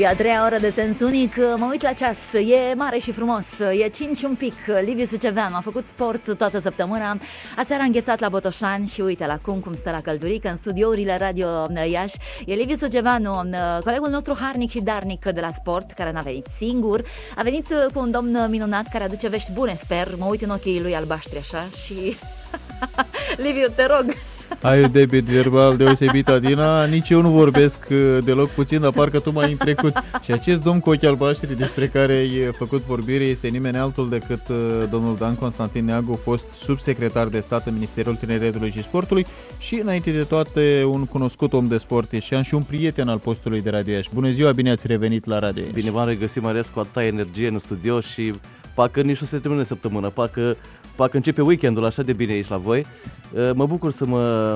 E a treia oră de sens unic. Mă uit la ceas, e mare și frumos. E 5 un pic. Liviu Suceveanu a făcut sport toată săptămâna. Aseară a înghețat la Botoșani și uite-l acum cum stă la căldurică în studiourile Radio Iași. E Liviu Suceveanu, colegul nostru harnic și darnic de la sport, care n-a venit singur. A venit cu un domn minunat care aduce vești bune, sper. Mă uit în ochii lui albaștri așa și... Liviu, te rog. Ai un debit verbal deosebit, Adina. Nici eu nu vorbesc deloc puțin, dar parcă tu m-ai întrecut. Și acest domn cu ochi albaștri despre care ai făcut vorbire este nimeni altul decât domnul Dan Constantin Neagu, fost subsecretar de stat în Ministerul Tineretului și Sportului și, înainte de toate, un cunoscut om de sport ieșean și un prieten al postului de Radio Iași. Bună ziua, bine ați revenit la Radio Iași. Bine v-am regăsit, mai ales cu atâta energie în studio și parcă nici nu se termină săptămâna, parcă începe weekendul așa de bine aici la voi. Mă bucur să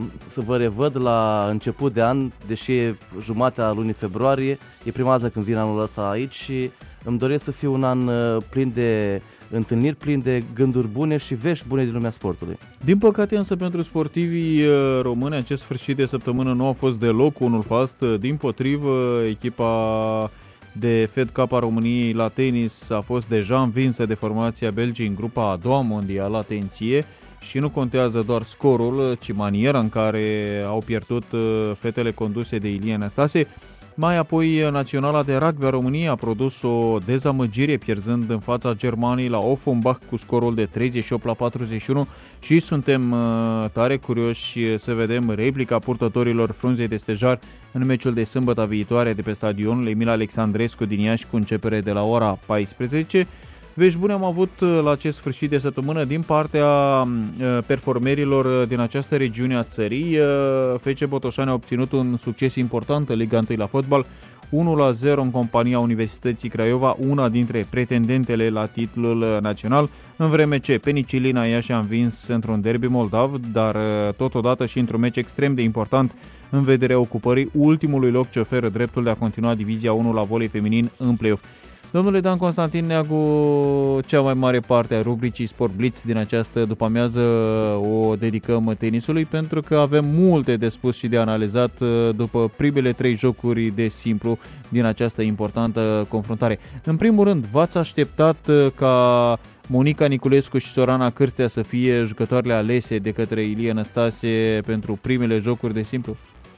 vă revăd la început de an, deși e jumatea lunii februarie. E prima dată când vin anul ăsta aici și îmi doresc să fie un an plin de întâlniri, plin de gânduri bune și vești bune din lumea sportului. Din păcate însă pentru sportivii români acest sfârșit de săptămână nu a fost deloc unul fast. Dimpotrivă, echipa de Fed Cup a României la tenis a fost deja învinsă de formația Belgiei în grupa a doua mondială, atenție, și nu contează doar scorul, ci maniera în care au pierdut fetele conduse de Ilie Năstase. Mai apoi, Naționala de Rugby a României a produs o dezamăgire, pierzând în fața Germaniei la Offenbach cu scorul de 38-41 și suntem tare curioși să vedem replica purtătorilor frunzei de stejar în meciul de sâmbătă viitoare de pe stadionul Emil Alexandrescu din Iași cu începere de la ora 14. Vești bune am avut la acest sfârșit de săptămână din partea performerilor din această regiune a țării. FC Botoșani a obținut un succes important în Liga 1 la fotbal, 1-0 în compania Universității Craiova, una dintre pretendentele la titlul național, în vreme ce Penicilina Iași a învins într-un derby moldav, dar totodată și într-un meci extrem de important în vederea ocupării ultimului loc ce oferă dreptul de a continua Divizia 1 la volei feminin în play-off. Domnule Dan Constantin Neagu, cea mai mare parte a rubricii Sport Blitz din această după-amiază o dedicăm tenisului, pentru că avem multe de spus și de analizat după primele 3 jocuri de simplu din această importantă confruntare. În primul rând, v-ați așteptat ca Monica Niculescu și Sorana Cârstea să fie jucătoarele alese de către Ilie Năstase pentru primele jocuri de simplu?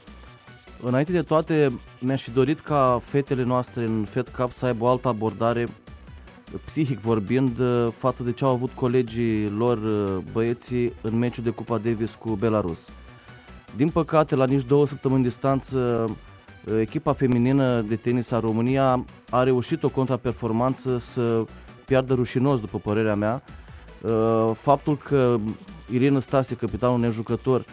Înainte de toate, mi-aș fi dorit ca fetele noastre în Fed Cup să aibă o altă abordare, psihic vorbind, față de ce au avut colegii lor băieții în meciul de Cupa Davis cu Belarus. Din păcate, la nici 2 săptămâni distanță, echipa feminină de tenis a România a reușit o contraperformanță să piardă rușinos, după părerea mea. Faptul că Irina Stase, capitanul nejucător,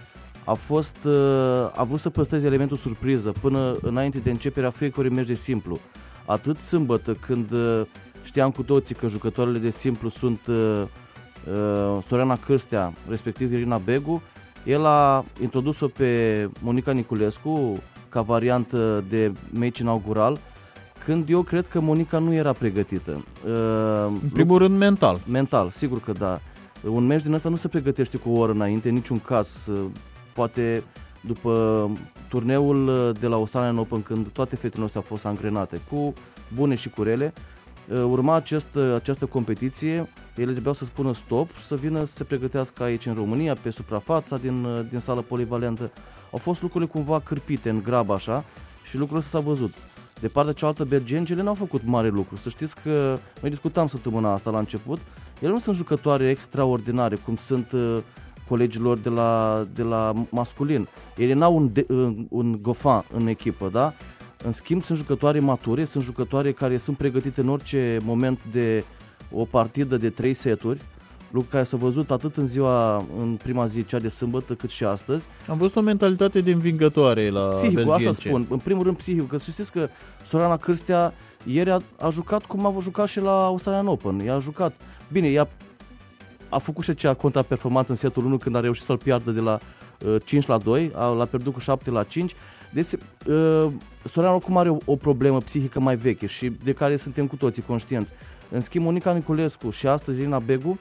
a vrut să păstreze elementul surpriză până înainte de începerea fiecărui meci de simplu. Atât sâmbătă, când știam cu toții că jucătoarele de simplu sunt Sorana Cârstea, respectiv Irina Begu, el a introdus-o pe Monica Niculescu ca variantă de meci inaugural, când eu cred că Monica nu era pregătită. În primul rând mental. Mental, sigur că da. Un meci din ăsta nu se pregătește cu o oră înainte, în niciun caz. Poate după turneul de la Australian Open, când toate fetele noastre au fost angrenate, cu bune și cu rele, urma această competiție, ele trebuiau să spună stop și să vină să se pregătească aici în România, pe suprafața din sală polivalentă. Au fost lucrurile cumva cârpite în grabă așa și lucrul ăsta s-a văzut. De partea cealaltă, belgencele n-au făcut mare lucru. Să știți că noi discutam săptămâna asta la început, ele nu sunt jucătoare extraordinare cum sunt colegilor de la masculin. Ele n-au un Goffin în echipă, da? În schimb, sunt jucătoare mature, sunt jucătoare care sunt pregătite în orice moment de o partidă de 3 seturi, lucru care s-a văzut atât în prima zi, cea de sâmbătă, cât și astăzi. Am văzut o mentalitate de învingătoare la belgience. Asta spun. În primul rând psihicul, că să știți că Sorana Cârstea ieri a jucat cum a jucat și la Australian Open. Ea a jucat. Bine, ea a făcut și acea contraperformanță în setul 1 când a reușit să-l piardă de la 5-2, l-a pierdut cu 7-5. Deci Sorana oricum are o problemă psihică mai veche și de care suntem cu toții conștienți. În schimb, Monica Niculescu și astăzi Irina Begu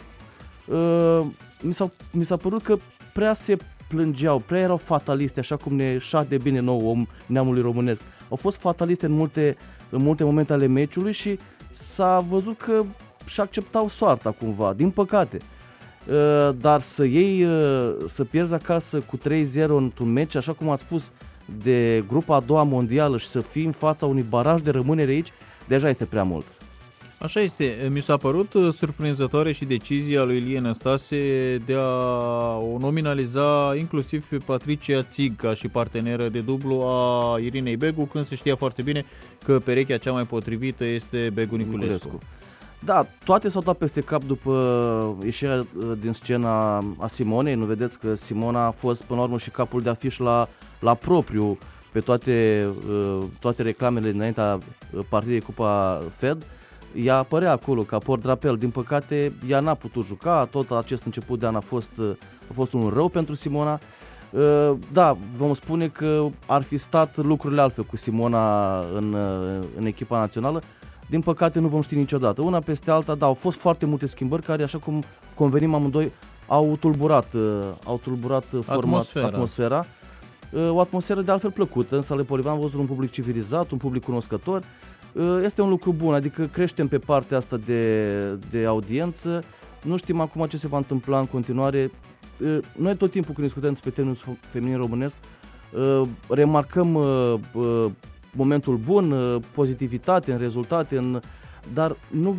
mi s-a părut că prea se plângeau, prea erau fataliste, așa cum ne șade bine nou om neamului românesc. Au fost fataliste în multe în multe momente ale meciului și s-a văzut că și acceptau soarta cumva, din păcate. Dar să pierzi acasă cu 3-0 într-un meci, așa cum ați spus, de grupa a doua mondială și să fii în fața unui baraj de rămânere aici, deja este prea mult. Așa este. Mi s-a părut surprinzătoare și decizia lui Ilie Năstase de a o nominaliza inclusiv pe Patricia Țig ca și parteneră de dublu a Irinei Begu, când se știa foarte bine că perechea cea mai potrivită este Begu Niculescu. Da, toate s-au dat peste cap după ieșirea din scena a Simonei. Nu vedeți că Simona a fost până la urmă și capul de afiș la propriu pe toate reclamele dinaintea partidei Cupa Fed. Ea apărea acolo ca portdrapel. Din păcate, ea n-a putut juca. Tot acest început de an a fost un rău pentru Simona. Da, vom spune că ar fi stat lucrurile altfel cu Simona în echipa națională. Din păcate nu vom ști niciodată. Una peste alta, da, au fost foarte multe schimbări care, așa cum convenim amândoi, au tulburat atmosfera. O atmosferă de altfel plăcută, însă le Polivan am văzut un public civilizat, un public cunoscător. Este un lucru bun, adică creștem pe partea asta de audiență. Nu știm acum ce se va întâmpla în continuare. Noi tot timpul când discutăm despre tenis feminin românesc, remarcăm momentul bun, pozitivitate în rezultate, dar nu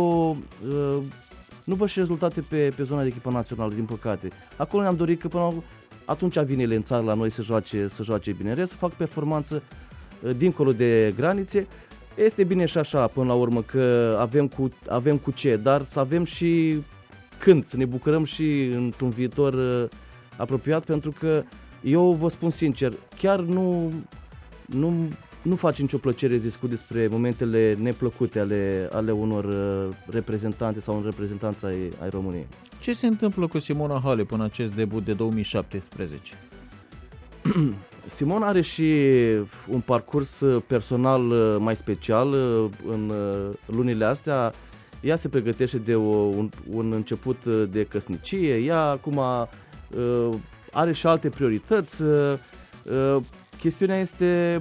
văd și rezultate pe zona de echipă națională, din păcate. Acolo ne-am dorit că până atunci vine ele în țară la noi să joace bine, să fac performanță dincolo de granițe. Este bine și așa până la urmă că avem cu ce, dar să avem și când, să ne bucurăm și într-un viitor apropiat, pentru că eu vă spun sincer, chiar nu face nicio plăcere să discut despre momentele neplăcute ale unor reprezentante sau reprezentanți ai României. Ce se întâmplă cu Simona Halep în acest debut de 2017? Simona are și un parcurs personal mai special în lunile astea. Ea se pregătește de un început de căsnicie, ea acum are și alte priorități. Chestiunea este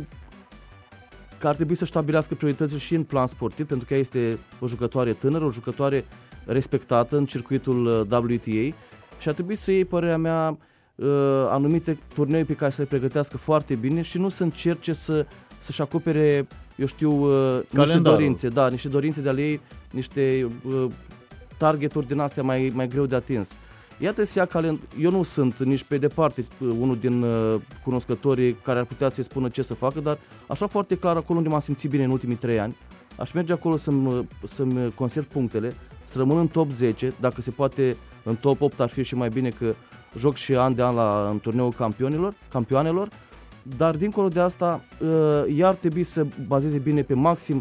că ar trebui să stabilească prioritățile și în plan sportiv, pentru că ea este o jucătoare tânără, o jucătoare respectată în circuitul WTA și ar trebui să iei, părerea mea, anumite turnee pe care să le pregătească foarte bine și nu să încerce să-și acopere, eu știu, niște dorințe, da, niște dorințe de ale ei, niște targeturi din astea mai greu de atins. Iată să ia eu nu sunt nici pe departe unul din cunoscătorii care ar putea să-i spună ce să facă, dar așa foarte clar, acolo unde m-am simțit bine în ultimii 3 ani, aș merge acolo să-mi conserv punctele, să rămân în top 10, dacă se poate în top 8 ar fi și mai bine, că joc și an de an în turneul campioanelor, dar dincolo de asta ea ar trebui să bazeze bine pe maxim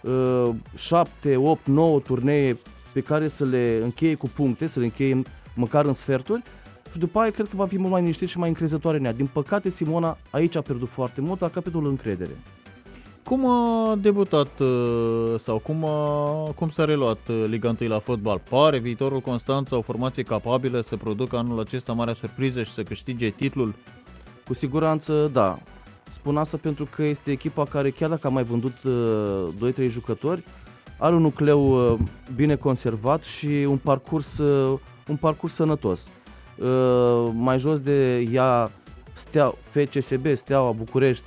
7, 8, 9 turnee pe care să le încheie cu puncte, să le încheie măcar în sferturi și după aia cred că va fi mult mai liniștit și mai încrezătoare în ea. Din păcate Simona aici a pierdut foarte mult la capitolul încredere. Cum a debutat sau cum s-a reluat Liga 1 la fotbal? Pare viitorul Constanța o formație capabilă să producă anul acesta marea surpriză și să câștige titlul? Cu siguranță da. Spun asta pentru că este echipa care, chiar dacă a mai vândut 2-3 jucători, are un nucleu bine conservat și un parcurs sănătos. Mai jos de ea, FCSB, Steaua București,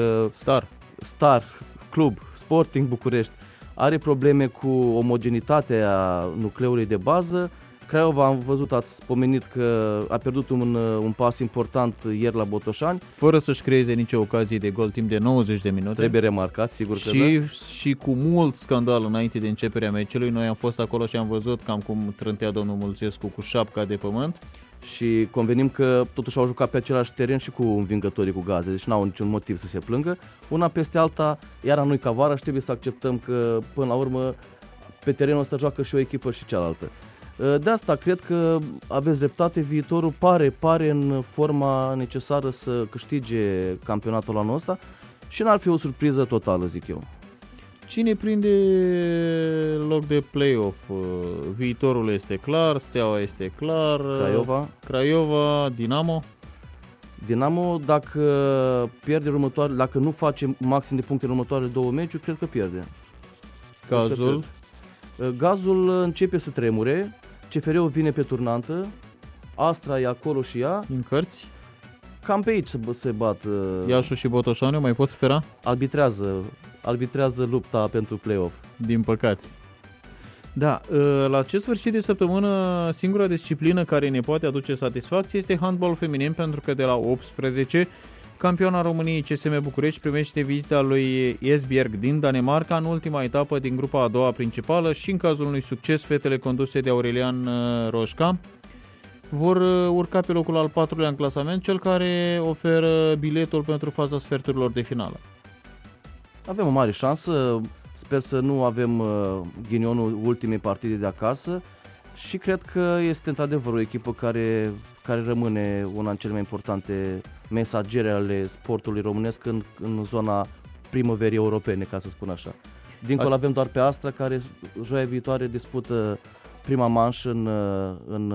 Star, Club, Sporting București, are probleme cu omogenitatea nucleului de bază. Craiova, am văzut, ați pomenit că a pierdut un pas important ieri la Botoșani. Fără să-și creeze nicio ocazie de gol timp de 90 de minute. Trebuie remarcat, sigur că da. Și cu mult scandal înainte de începerea meciului. Noi am fost acolo și am văzut cam cum trântea domnul Mulțescu cu șapca de pământ. Și convenim că totuși au jucat pe același teren și cu învingătorii cu Gaze, deci n-au niciun motiv să se plângă. Una peste alta, iar nu-i ca vara și trebuie să acceptăm că până la urmă pe terenul ăsta joacă și o echipă și cealaltă. De asta cred că aveți dreptate, viitorul pare în forma necesară să câștige campionatul anul ăsta și n-ar fi o surpriză totală, zic eu. Cine prinde loc de play-off? Viitorul este clar, Steaua este clar, Craiova, Dinamo? Dinamo, dacă pierde dacă nu face maxim de puncte în următoarele 2 meciuri, cred că pierde. Gazul? Gazul începe să tremure, CFR-ul vine pe turnantă, Astra e acolo și ea. În cărți? Cam pe aici se bat. Iașu și Botoșani, mai pot spera? Arbitrează lupta pentru play-off. Din păcate. Da, la acest sfârșit de săptămână, singura disciplină care ne poate aduce satisfacție este handbal feminin, pentru că de la 18, campioana României CSM București primește vizita lui Esbjerg din Danemarca în ultima etapă din grupa a doua principală și în cazul unui succes, fetele conduse de Aurelian Roșca vor urca pe locul al 4-lea în clasament, cel care oferă biletul pentru faza sferturilor de finală. Avem o mare șansă, sper să nu avem ghinionul ultimei partide de acasă și cred că este într-adevăr o echipă care rămâne una din cele mai importante mesagere ale sportului românesc în zona primăverii europene, ca să spun așa. Dincolo avem doar pe Astra, care joia viitoare dispută prima manșă în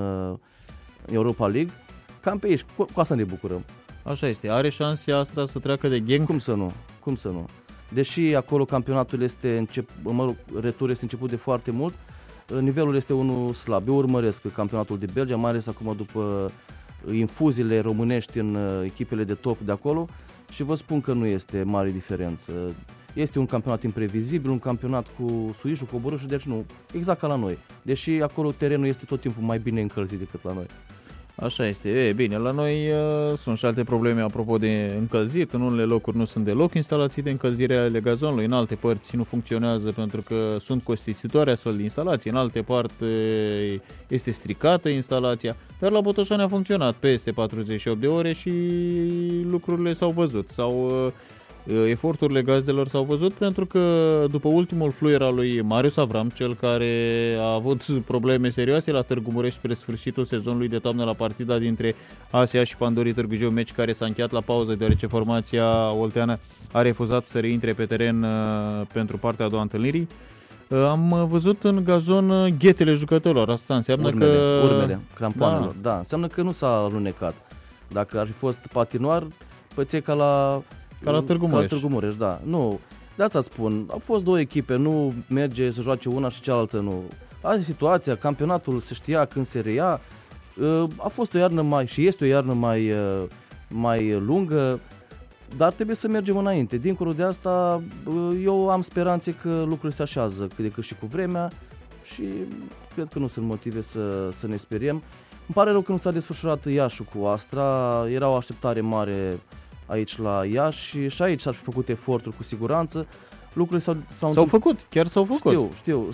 Europa League. Cam pe aici, cu asta ne bucurăm. Așa este, are șanse Astra să treacă de Genk? Cum să nu? Deși acolo campionatul retur este început de foarte mult, nivelul este unul slab. Eu urmăresc campionatul de Belgia, mai ales acum după infuziile românești în echipele de top de acolo și vă spun că nu este mare diferență. Este un campionat imprevizibil, un campionat cu suișul, coborâșul, deci nu, exact ca la noi. Deși acolo terenul este tot timpul mai bine încălzit decât la noi. Așa este, bine, la noi sunt și alte probleme apropo de încălzit, în unele locuri nu sunt deloc instalații de încălzire ale gazonului, în alte părți nu funcționează pentru că sunt costisitoare astfel de instalații, în alte părți este stricată instalația, dar la Botoșani a funcționat peste 48 de ore și lucrurile s-au văzut, eforturile gazdelor s-au văzut, pentru că după ultimul fluier al lui Marius Avram, cel care a avut probleme serioase la Târgu Mureș spre sfârșitul sezonului de toamnă la partida dintre ASEA și Pandorii Târgu Jiu, meci care s-a încheiat la pauză deoarece formația olteană a refuzat să reintre pe teren pentru partea a doua întâlnirii. Am văzut în gazon ghetele jucătorilor, asta înseamnă urmele crampoanelor. Da, înseamnă că nu s-a alunecat. Dacă ar fi fost patinoar, pățe ca la Târgu Mureș, da. Nu, de asta spun, au fost 2 echipe, nu merge să joace una și cealaltă nu. Asta e situația, campionatul se știa când se reia, a fost o iarnă este o iarnă mai lungă, dar trebuie să mergem înainte. Dincolo de asta, eu am speranțe că lucrurile se așează cât de cât și cu vremea și cred că nu sunt motive să ne speriem. Îmi pare rău că nu s-a desfășurat Iașul cu Astra, era o așteptare mare aici la Iași și aici s-ar fi făcut eforturi cu siguranță. Lucrurile s-au făcut, chiar s-au făcut. Știu,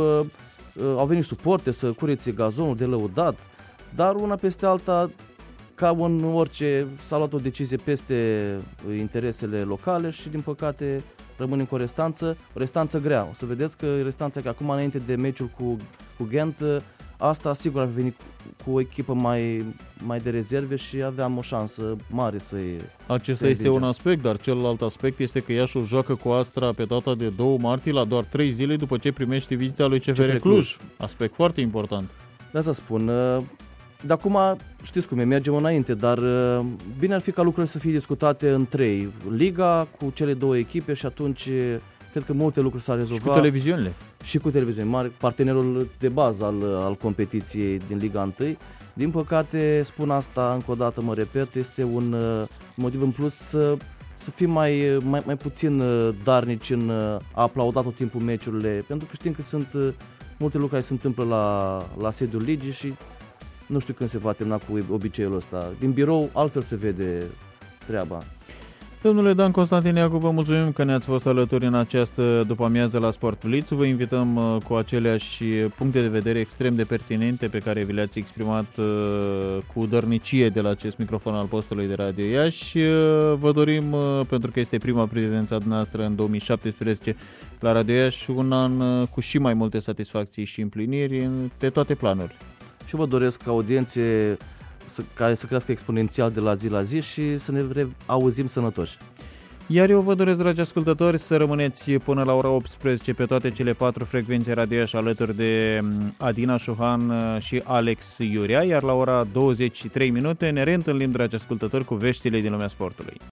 au venit suporte să curețe gazonul de lăudat, dar una peste alta, ca în orice, s-a luat o decizie peste interesele locale și din păcate rămânem cu o restanță grea. O să vedeți că restanța, că acum înainte de meciul cu Ghent, asta sigur ar veni cu o echipă mai de rezerve și aveam o șansă mare să-i Acesta este un aspect, dar celălalt aspect este că Iașul joacă cu Astra pe data de 2 martie, la doar 3 zile după ce primește vizita lui CFR Cluj. Aspect foarte important. De asta spun. De acum știți cum e, mergem înainte, dar bine ar fi ca lucrurile să fie discutate în 3. Liga cu cele 2 echipe și atunci cred că multe lucruri s-ar rezolva. Și cu televiziunile. Și cu televiziunile, partenerul de bază al competiției din Liga 1. Din păcate, spun asta încă o dată, mă repet, este un motiv în plus să fim mai puțin darnici în a aplauda tot timpul meciurile, pentru că știm că sunt multe lucruri care se întâmplă la sediul ligii și nu știu când se va termina cu obiceiul ăsta. Din birou altfel se vede treaba. Domnule Dan Constantin Iacu, vă mulțumim că ne-ați fost alături în această după-amiază la Sport Blitz. Vă invităm cu aceleași puncte de vedere extrem de pertinente pe care vi le-ați exprimat cu dărnicie de la acest microfon al postului de Radio Iași. Vă dorim, pentru că este prima prezența noastră în 2017 la Radio Iași, un an cu și mai multe satisfacții și împliniri pe toate planurile. Și vă doresc audiențe care să crească exponențial de la zi la zi și să ne auzim sănătoși. Iar eu vă doresc, dragi ascultători, să rămâneți până la ora 18 pe toate cele 4 frecvențe radioașe alături de Adina Șuhan și Alex Iurea, iar la ora 23 minute ne reîntâlnim, dragi ascultători, cu veștile din lumea sportului.